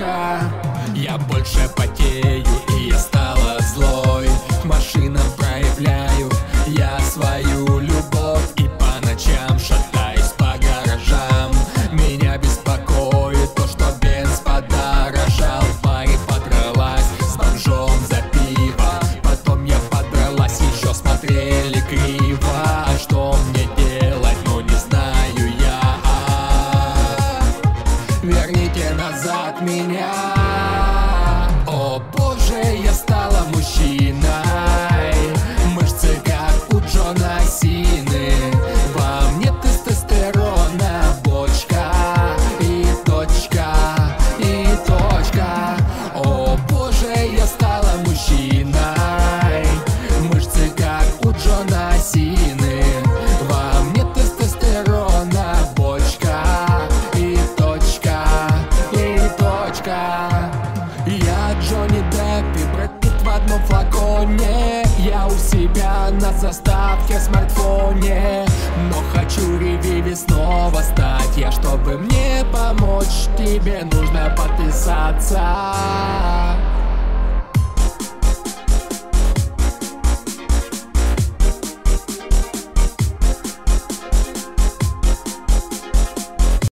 точка. Я больше потею, и я стала злой. К машинам проявляю я свою любовь, и по ночам шатаюсь по гаражам. Меня беспокоит то, что бенз подорожал. В баре подралась с бомжом за пиво, потом я подралась, еще смотрели криво. А что мне делать, ну не знаю я. Верните назад меня. О боже, я стала мужчиной. Мышцы как у Джона Сины. Во мне тестостерона бочка. И точка, и точка. О боже, я стала мужчиной. Мышцы как у Джона Сины. Во мне тестостерона бочка. И точка, и точка. Я Джонни Депп и Брэд Питт в одном флаконе. Я у себя на заставке в смартфоне. Но хочу ревиви снова стать я. Чтобы мне помочь, тебе нужно подписаться.